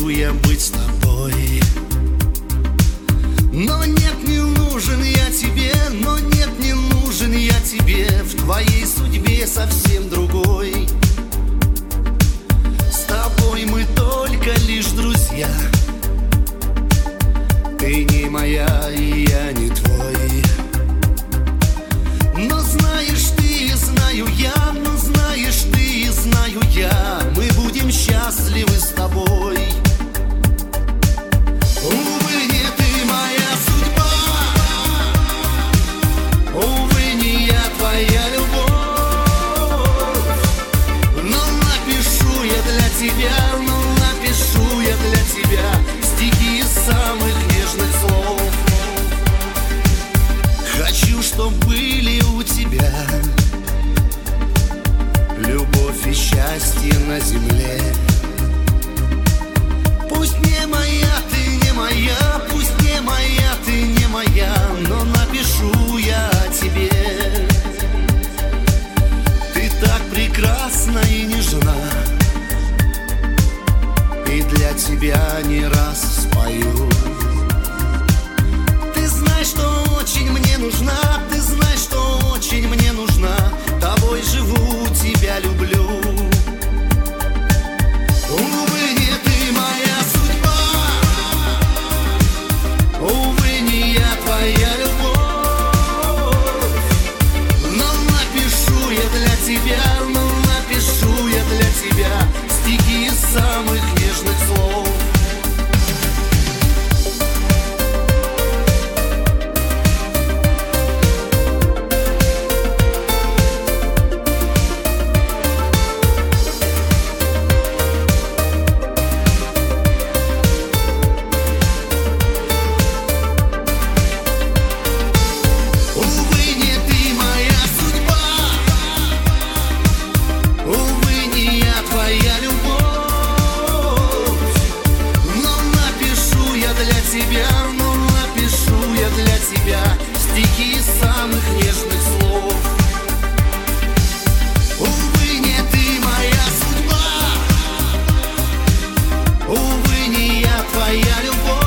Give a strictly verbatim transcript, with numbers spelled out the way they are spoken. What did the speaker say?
хочу я быть с тобой. Но нет, не нужен я тебе, но нет, не нужен я тебе. В твоей судьбе совсем другой. С тобой мы только лишь друзья. Ты не моя, и я не твой. Но знаешь ты, знаю я, но знаешь ты, знаю я, мы будем счастливы с тобой. Увы, не ты моя судьба, увы, не я твоя любовь. Но напишу я для тебя, но напишу я для тебя стихи из самых нежных слов. Хочу, чтоб были у тебя любовь и счастье на земле. Пусть не моя, ты не моя, пусть не моя, ты не моя, но напишу я о тебе. Ты так прекрасна и нежна, и для тебя не раз спою. Ты знаешь, что очень мне нужна, ты знаешь, что очень мне нужна. Тобой живу, тебя люблю. Увы, не ты моя судьба, увы, не я твоя любовь. Но напишу я для тебя, но напишу я для тебя стихи из самых нежных слов. Ну, напишу я для тебя стихи из самых нежных слов. Увы, не ты моя судьба, увы, не я твоя любовь.